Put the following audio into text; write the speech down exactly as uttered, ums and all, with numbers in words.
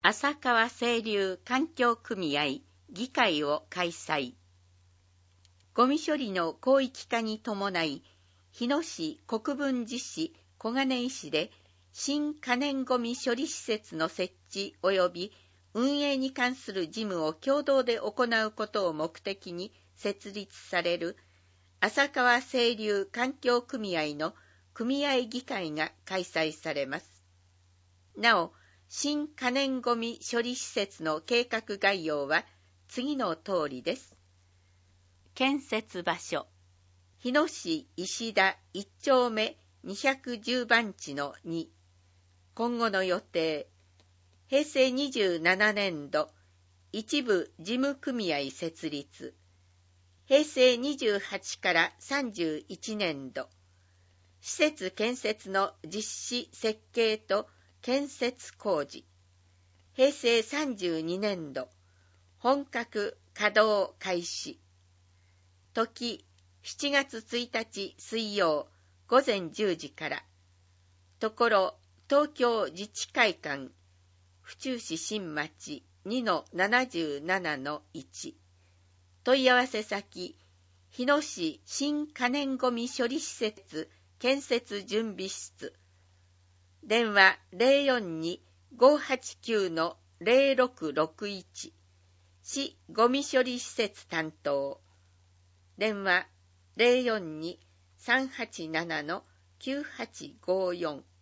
浅川清流環境組合議会を開催。ゴミ処理の広域化に伴い、日野市、国分寺市、小金井市で新可燃ゴミ処理施設の設置及び運営に関する事務を共同で行うことを目的に設立される浅川清流環境組合の組合議会が開催されます。なお、新可燃ゴミ処理施設の計画概要は次の通りです。建設場所、日野市石田一丁目にひゃくじゅう番地のに。今後の予定、平成にじゅうななねんど、一部事務組合設立。平成にじゅうはちからさんじゅういちねんど、施設建設の実施設計と建設工事。平成さんじゅうにねんど、本格稼働開始。時、しちがつついたち水曜午前じゅうじから。ところ、東京自治会館、府中市新町 にのななじゅうななのいち。問い合わせ先、日野市新可燃ゴミ処理施設建設準備室。電話 ゼロよんに ごはちきゅう の ゼロろくろくいち。市ゴミ処理施設担当。電話 ゼロよんに さんはちなな のきゅうはちごよん。